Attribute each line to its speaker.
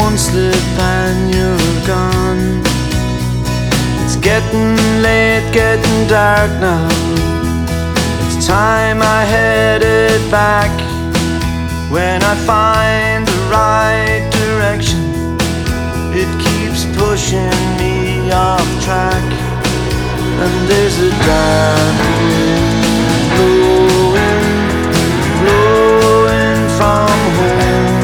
Speaker 1: one slip and you're gone. It's getting late, getting dark now. It's time I headed back. When I find the right direction, it keeps pushing me off track. And there's a dark